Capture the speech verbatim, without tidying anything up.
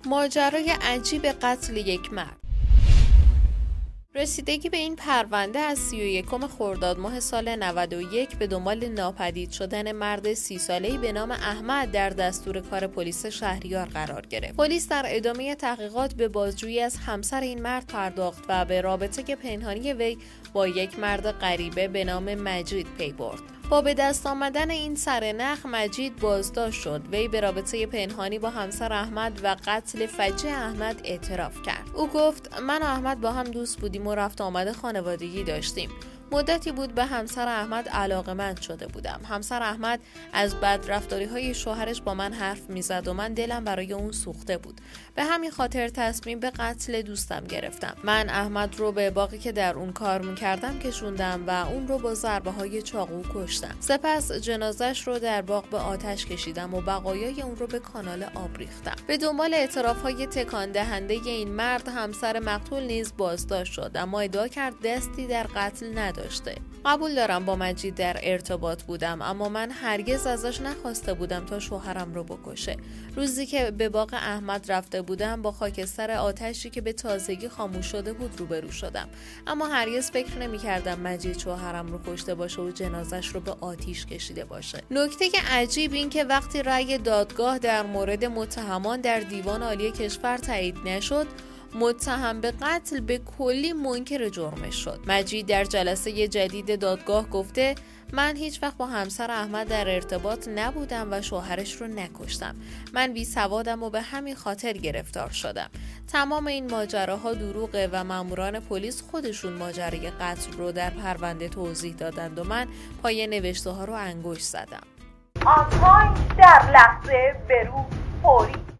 ماجرای عجیب قتل یک مرد. رسیدگی به این پرونده از سی و یکم خرداد ماه سال نود و یک به دنبال ناپدید شدن مرد سی ساله‌ای به نام احمد در دستور کار پلیس شهریار قرار گرفت. پلیس در ادامه تحقیقات به بازجویی از همسر این مرد پرداخت و به رابطه پنهانی وی با یک مرد غریبه به نام مجید پی برد. با به دست آمدن این سرنخ مجید بازداشت شد. وی به رابطه پنهانی با همسر احمد و قتل فجیع احمد اعتراف کرد. او گفت من و احمد با هم دوست بودیم و رفت آمد خانوادگی داشتیم. مدتی بود به همسر احمد علاقه‌مند شده بودم. همسر احمد از بدرفتاری‌های شوهرش با من حرف می‌زد و من دلم برای اون سوخته بود. به همین خاطر تصمیم به قتل دوستم گرفتم. من احمد رو به باغی که در اون کار می‌کردم کشوندم و اون رو با ضربه‌های چاقو کشتم. سپس جنازش رو در باغ به آتش کشیدم و بقایای اون رو به کانال آب ریختم. به دنبال اعتراف‌های تکان دهنده این مرد همسر مقتول نیز بازداشت شد، اما ادعا کرد دستی در قتل نداشت. قبول دارم با مجید در ارتباط بودم، اما من هرگز ازش نخواسته بودم تا شوهرم رو بکشه. روزی که به باغ احمد رفته بودم با خاکستر آتشی که به تازگی خاموش شده بود روبرو شدم، اما هرگز فکر نمی‌کردم مجید شوهرم رو کشته باشه و جنازش رو به آتش کشیده باشه. نکته که عجیب این که وقتی رأی دادگاه در مورد متهمان در دیوان عالی کشور تایید نشد، متهم به قتل به کلی منکر جرمش شد. مجید در جلسه جدید دادگاه گفته من هیچ وقت با همسر احمد در ارتباط نبودم و شوهرش رو نکشتم. من بی سوادم و به همین خاطر گرفتار شدم. تمام این ماجراها دروغه و ماموران پلیس خودشون ماجرای قتل رو در پرونده توضیح دادند و من پای نوشته ها رو انگشت زدم. آن تایم در لحظه به روز فوری